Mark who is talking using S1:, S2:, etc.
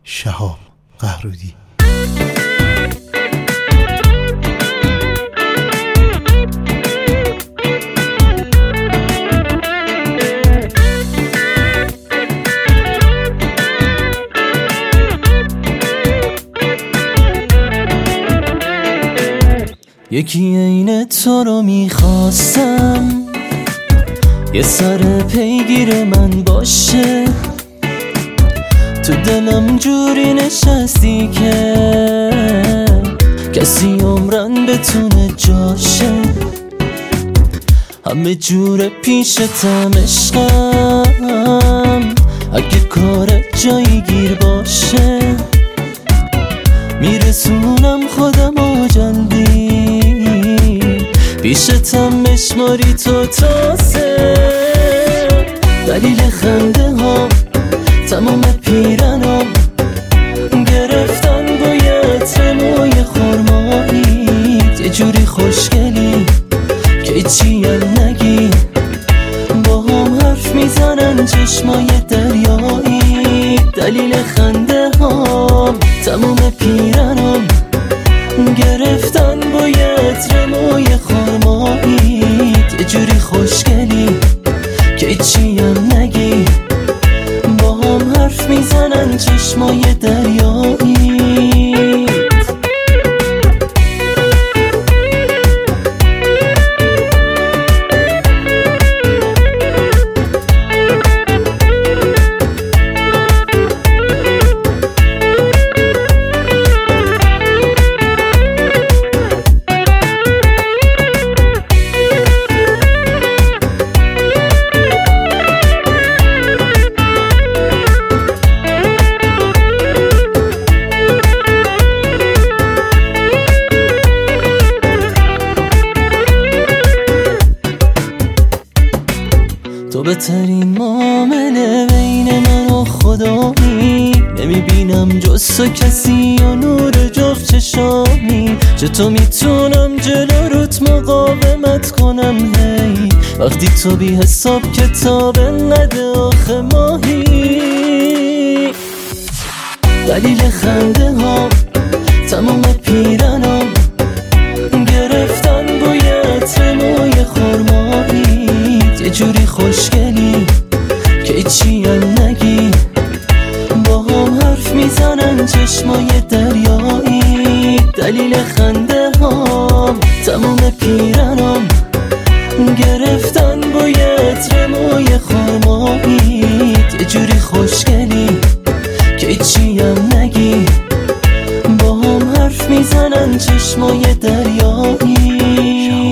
S1: شهاب قهرودی.
S2: یکی عین تو رو میخواستم، یه سر پیگیر من باشه، تو دلم جوری نشستی که کسی عمرن بتونه جاشه. همه جور پیشتم عشقم، اگه کار جایی گیر باشه میرسونم خودم و جلبی، پیشتم مشماری تو تازه. دلیل خنده ها تمام پیرنم گرفتن بوی عطر موی خرماییت، یه جوری خوشگلی که چی هم نگی، با هم حرف میزنن چشمای دریایی. دلیل خنده ها تمام پیرنم گرفتن بوی عطر موی خرماییت، یه جوری خوشگلی که چی هم نگی، با هم حرف میزنن چشمای دریایی. تو بهترین معامله بین من و خدایی، نمیبینم جز تو کسی و نور جفت چشامی. چطور میتونم جلو روت مقاومت کنم هی، وقتی تو بی حساب کتاب انقدر آخه ماهی. دلیل خنده ها تمام پیرنم گرفتن بوی عطر موی خرماییت، یه جوری خوشگلی که چی هم نگی، با هم حرف میزنن چشمای دریایی. دلیل خنده ها تمام پیرنم گرفتن بوی عطر موی خرماییت، یه جوری خوشگلی که چی هم نگی، با هم حرف میزنن چشمای دریایی.